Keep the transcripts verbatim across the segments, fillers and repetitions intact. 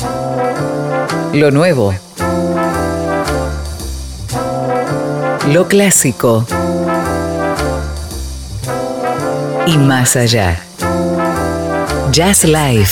Lo nuevo. Lo clásico. Y más allá. Jazz Live.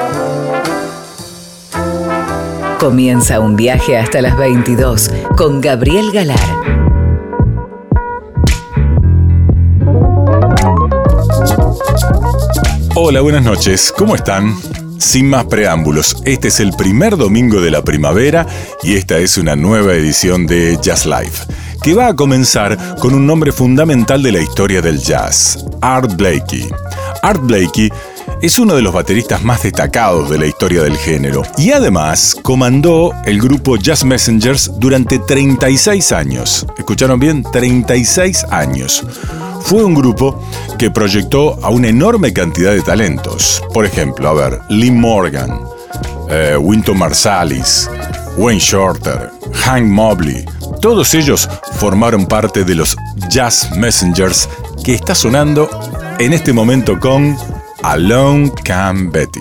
Comienza un viaje hasta las veintidós con Gabriel Galar. Hola, buenas noches. ¿Cómo están? Sin más preámbulos, este es el primer domingo de la primavera y esta es una nueva edición de Jazz Live, que va a comenzar con un nombre fundamental de la historia del jazz, Art Blakey. Art Blakey es uno de los bateristas más destacados de la historia del género y además comandó el grupo Jazz Messengers durante treinta y seis años. ¿Escucharon bien? treinta y seis años. Fue un grupo que proyectó a una enorme cantidad de talentos. Por ejemplo, a ver, Lee Morgan, eh, Wynton Marsalis, Wayne Shorter, Hank Mobley. Todos ellos formaron parte de los Jazz Messengers, que está sonando en este momento con Along Came Betty.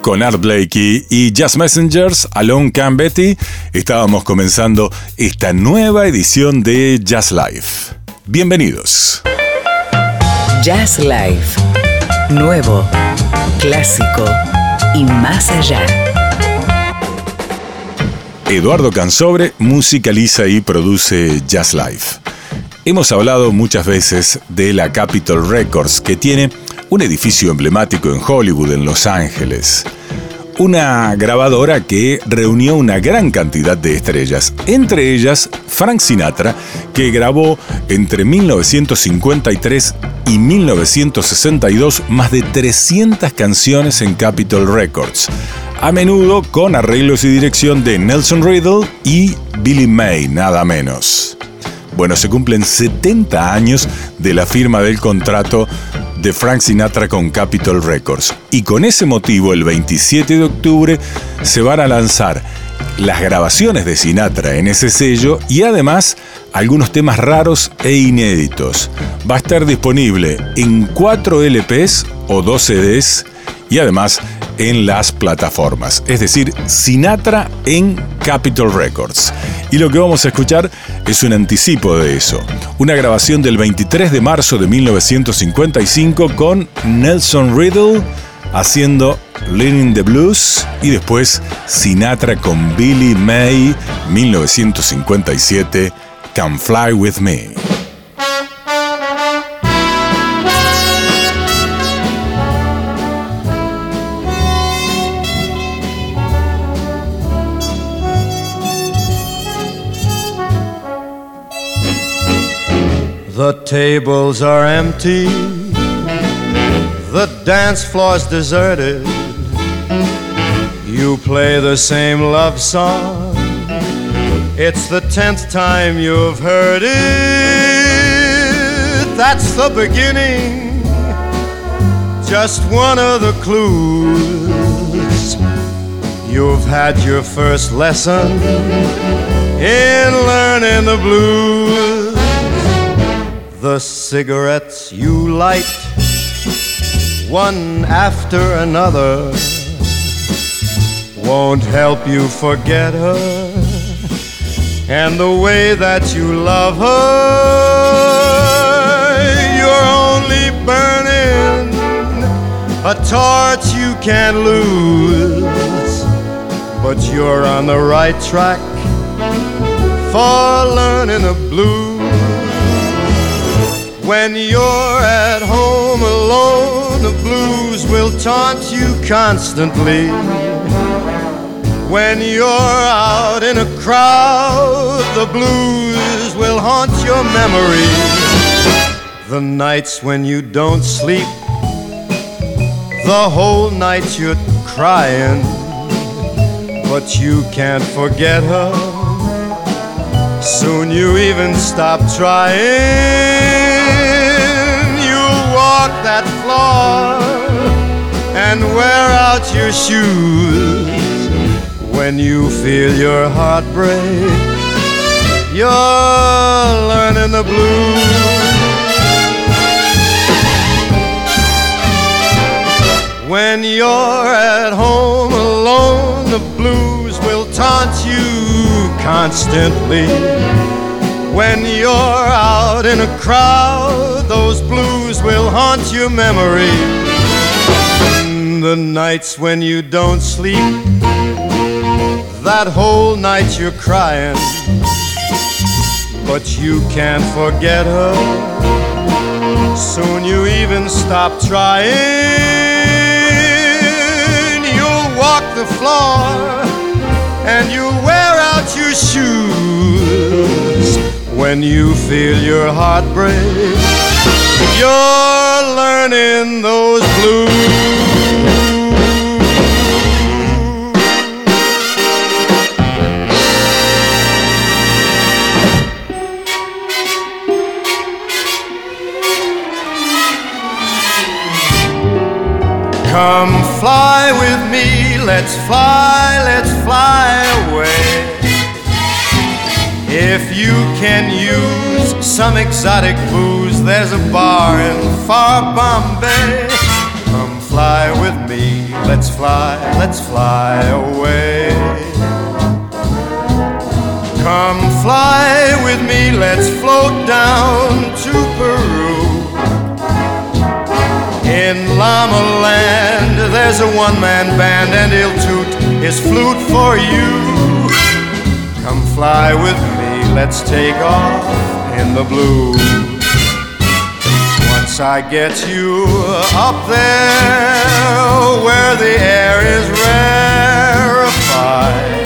Con Art Blakey y Jazz Messengers, Alone Can Betty, estábamos comenzando esta nueva edición de Jazz Live. Bienvenidos. Jazz Live. Nuevo, clásico y más allá. Eduardo Cansobre musicaliza y produce Jazz Live. Hemos hablado muchas veces de la Capitol Records, que tiene un edificio emblemático en Hollywood, en Los Ángeles. Una grabadora que reunió una gran cantidad de estrellas, entre ellas Frank Sinatra, que grabó entre mil novecientos cincuenta y tres y mil novecientos sesenta y dos más de trescientas canciones en Capitol Records, a menudo con arreglos y dirección de Nelson Riddle y Billy May, nada menos. Bueno, se cumplen setenta años de la firma del contrato de Frank Sinatra con Capitol Records, y con ese motivo el veintisiete de octubre se van a lanzar las grabaciones de Sinatra en ese sello y además algunos temas raros e inéditos. Va a estar disponible en cuatro L Pes o dos C Ds y además en las plataformas, es decir, Sinatra en Capitol Records. Y lo que vamos a escuchar es un anticipo de eso, una grabación del veintitrés de marzo de mil novecientos cincuenta y cinco con Nelson Riddle haciendo Leaning the Blues, y después Sinatra con Billy May, mil novecientos cincuenta y siete, Come Fly With Me. The tables are empty, the dance floor's deserted. You play the same love song, it's the tenth time you've heard it. That's the beginning, just one of the clues. You've had your first lesson in learning the blues. The cigarettes you light, one after another, won't help you forget her, and the way that you love her. You're only burning a torch you can't lose, but you're on the right track for learning the blues. When you're at home alone, the blues will taunt you constantly. When you're out in a crowd, the blues will haunt your memory. The nights when you don't sleep, the whole night you're crying, but you can't forget her. Soon you even stop trying. Walk that floor and wear out your shoes. When you feel your heart break, you're learning the blues. When you're at home alone, the blues will taunt you constantly. When you're out in a crowd, those blues will haunt your memory. The nights when you don't sleep, that whole night you're crying, but you can't forget her. Soon you even stop trying. You'll walk the floor and you'll wear out your shoes. When you feel your heart break, you're learning those blues. Come fly with me, let's fly, let's fly away. If you can use some exotic booze, there's a bar in far Bombay. Come fly fly with me, let's fly, let's fly away. Come fly with me, let's float down to Peru. In Llama Land, there's a one-man band and he'll toot his flute for you. Come fly with me, let's take off in the blue. Once I get you up there where the air is rarefied,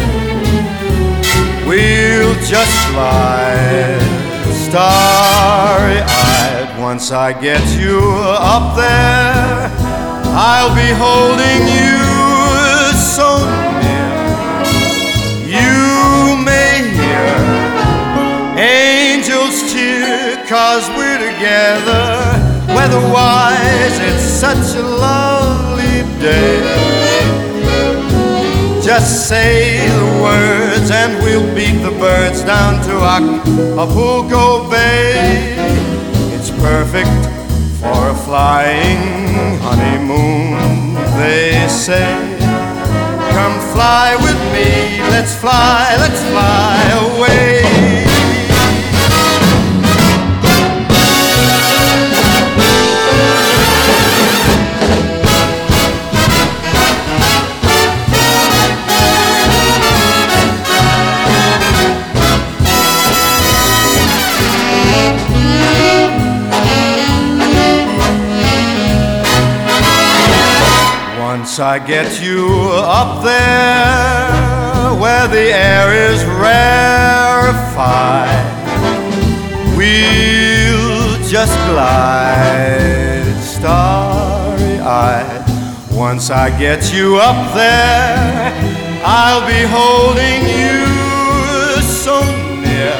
we'll just fly starry-eyed. Once I get you up there, I'll be holding you so near. You may hear angels cheer, 'cause we're together. Weather-wise, it's such a lovely day. Just say the words and we'll beat the birds down to Acapulco Bay. It's perfect for a flying honeymoon, they say. Come fly with me, let's fly, let's fly away. Once I get you up there where the air is rarefied, we'll just glide starry-eyed. Once I get you up there, I'll be holding you so near.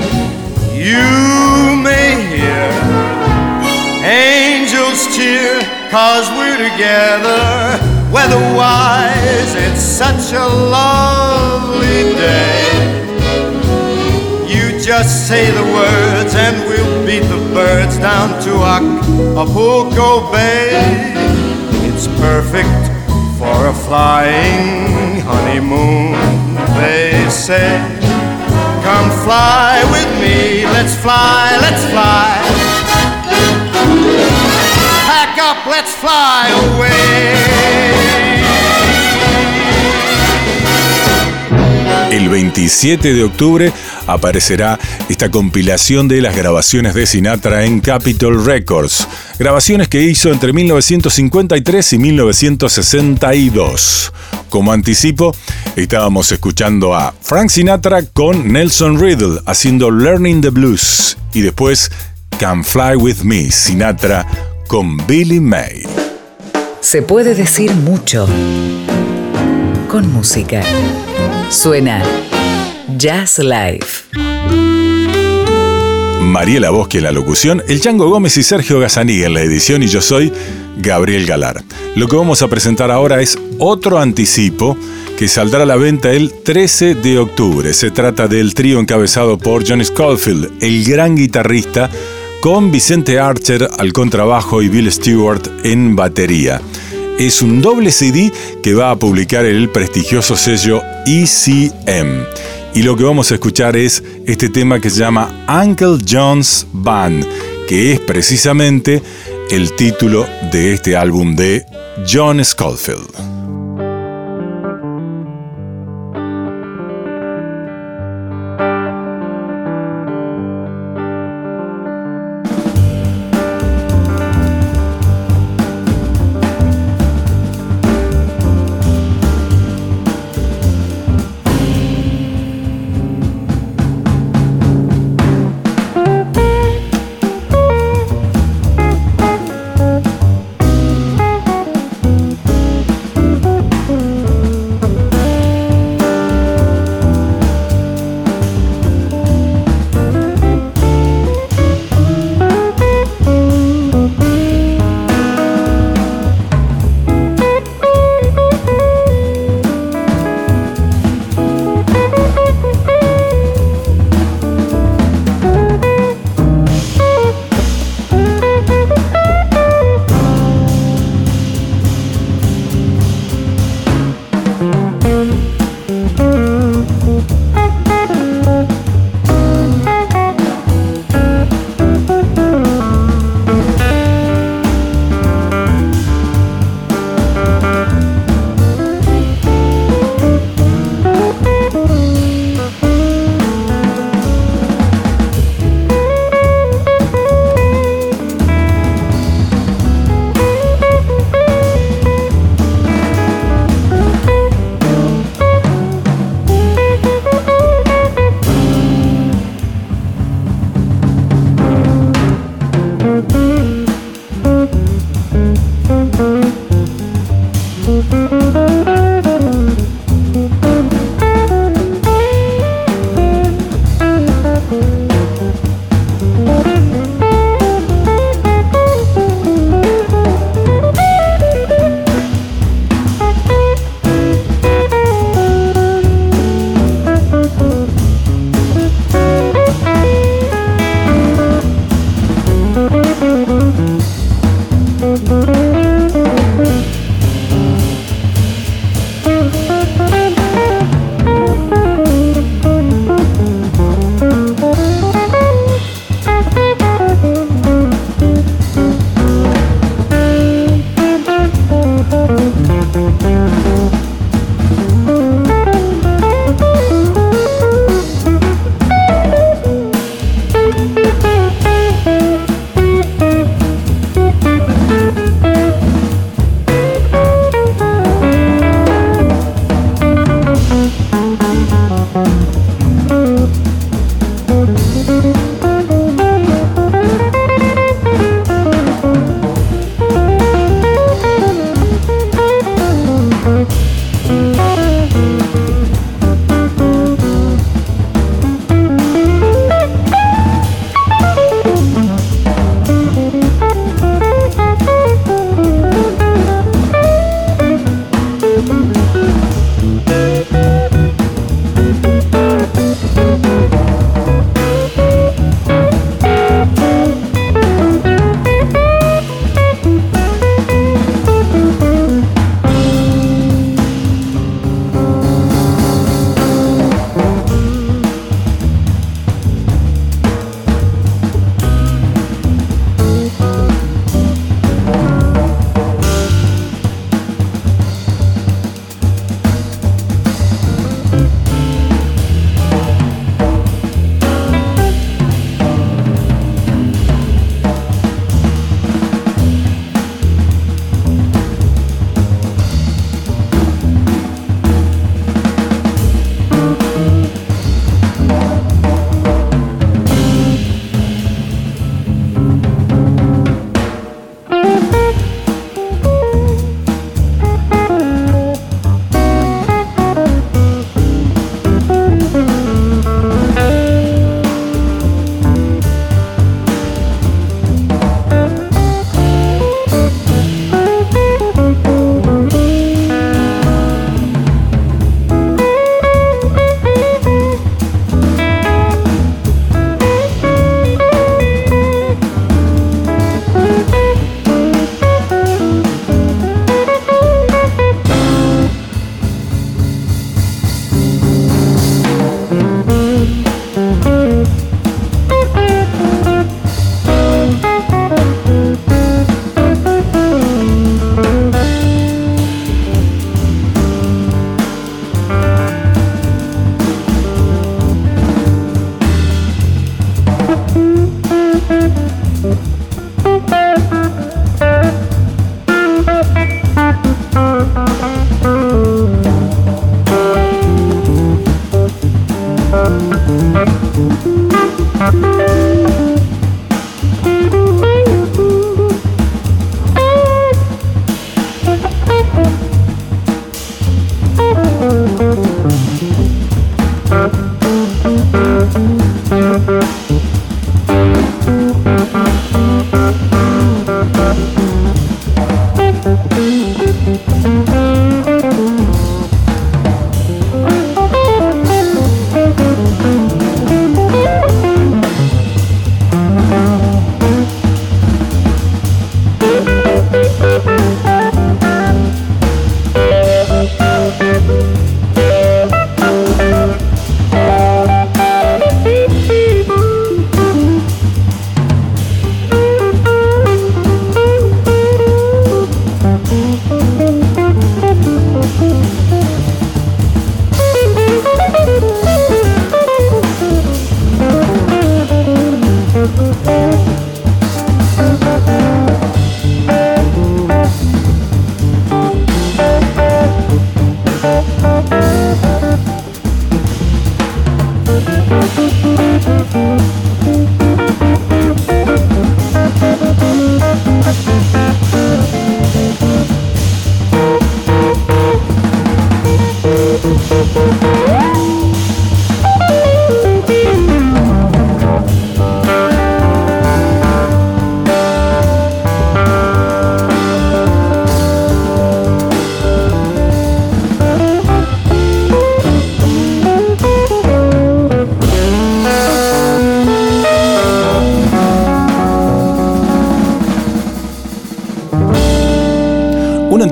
You may hear angels cheer, 'cause we're together. Weather-wise, it's such a lovely day. You just say the words and we'll beat the birds down to Acapulco Bay. It's perfect for a flying honeymoon, they say. Come fly with me, let's fly, let's fly. Pack up, let's fly away. El veintisiete de octubre aparecerá esta compilación de las grabaciones de Sinatra en Capitol Records, grabaciones que hizo entre mil novecientos cincuenta y tres y mil novecientos sesenta y dos. Como anticipo, estábamos escuchando a Frank Sinatra con Nelson Riddle haciendo Learning the Blues y después Come Fly With Me, Sinatra con Billy May. Se puede decir mucho con música. Suena Jazz Live. Mariela Boschi en la locución, el Chango Gómez y Sergio Gazzaniga en la edición y yo soy Gabriel Galar. Lo que vamos a presentar ahora es otro anticipo que saldrá a la venta el trece de octubre. Se trata del trío encabezado por John Scofield, el gran guitarrista, con Vicente Archer al contrabajo y Bill Stewart en batería. Es un doble C D que va a publicar el prestigioso sello E C M. Y lo que vamos a escuchar es este tema que se llama Uncle John's Band, que es precisamente el título de este álbum de John Scofield.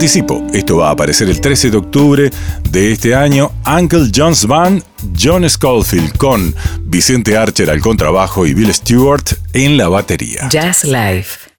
anticipo, esto va a aparecer el trece de octubre de este año. Uncle John's Band, John Scofield con Vicente Archer al contrabajo y Bill Stewart en la batería. Jazz Live.